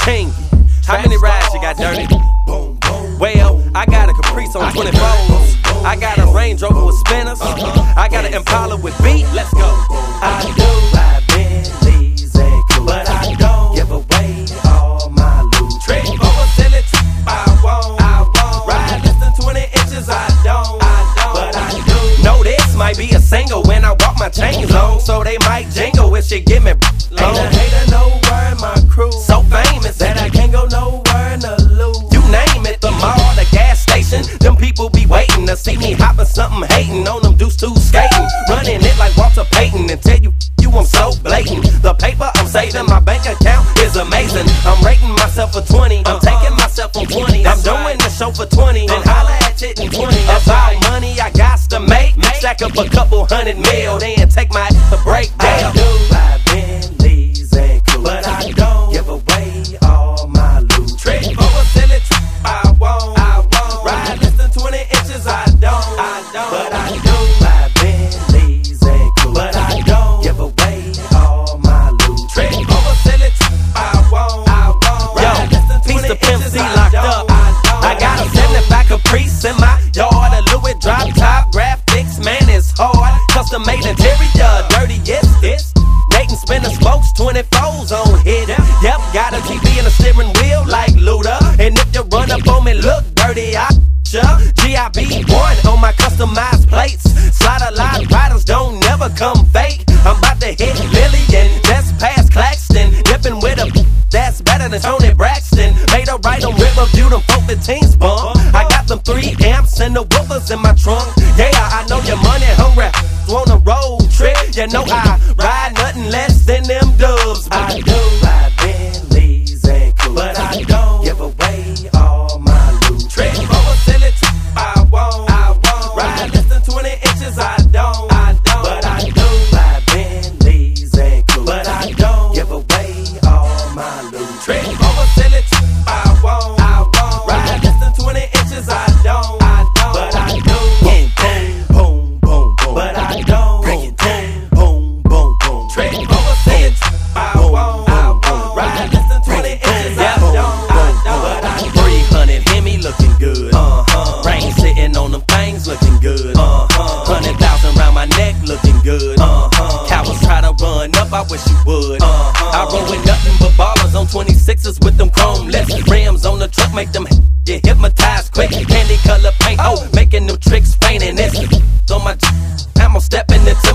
King. How many rides you got, Dirty? Boom, boom. Well, I got a Caprice on 24s. I got a Range Rover with spinners. I got an Impala with beat. Let's go. I do ride Bentleys and coupe, but I don't give away all my loot. Trick over silly, I won't. Ride less than 20 inches, I don't. But I do know this might be a single when I walk my chains on, so they might jingle if she give me low. Ain't a hater nowhere in my crew, so famous that I can't go nowhere in the loop. You name it, the mall, the gas station, them people be waiting to see me hopping something, hating on them dudes too skating, running it like Walter Payton and tell you I'm so blatant. The paper I'm saving, my bank account is amazing. I'm rating myself for 20, I'm taking myself from 20. I'm doing the show for 20, then holla at it in 20. About money I got to make, stack up a couple $100 million, then take my to break down. I do ride Bentleys and coupe, but I don't give away all my loot. Trick over silly, I won't. Ride less than 20 inches, I don't. But I do ride Bentleys and coupe, but I don't give away all my loot. Trick over silly, I won't. Yo, piece of Pimp C locked up. I got a 75 Caprice in my yard, a Louis drop top graphics, man, it's hard. Custom made interior, dirty, yes, it's Nathan spinning spokes, 24s on hit. Yep, got a TV and a steering wheel like Luda. And if you run up on me, look dirty, I GIB1 on my customized plates. Slide a lot, riders don't never come fake. I'm about to hit Lillian, just past Claxton. Dipping with a that's better than Tony Braxton. Made a right on Riverview, them 415s bump. I got them 3 amps and the woofers in my trunk. Yeah, I know your money hungry, on a road trip. You know I ride nothing less than them dubs. I do ride Bentleys and coupe, but I don't give away all my loot. Trick over silly, I won't. Ride less than 20 inches, I don't. But I do ride Bentleys and coupe, but I don't give away all my loot. Trick over silly, I won't. Ride less than 20 inches, I don't. But I do boom, boom, boom, boom. But I don't break it down. Boom, boom, boom. Trick over silly, I won't. Ride less than 20 inches, I don't. But I 300 Hemi looking good. Rain sitting on them things looking good. 100,000 round my neck looking good. Cowards try to run up, I wish you would. I roll with nothing but ballers on 26s with them chrome lips. Rims on the truck make them get hypnotized quick. Candy color paint, making them tricks fainting. This on my I'm stepping into